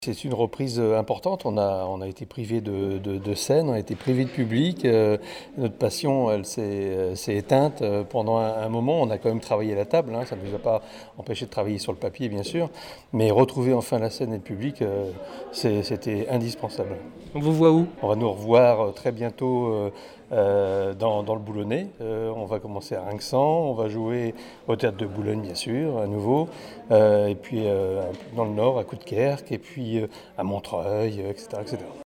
C'est une reprise importante. On a été privé de scène, on a été privé de public. Notre passion, elle s'est éteinte pendant un moment. On a quand même travaillé à la table, hein. Ça ne nous a pas empêché de travailler sur le papier, bien sûr. Mais retrouver enfin la scène et le public, c'était indispensable. On vous voit où? On va nous revoir très bientôt dans le Boulonnais. On va commencer à Rinxan, on va jouer au Théâtre de Boulogne bien sûr, à nouveau, et puis dans le Nord, à Coudekerque, et puis à Montreuil, etc., etc.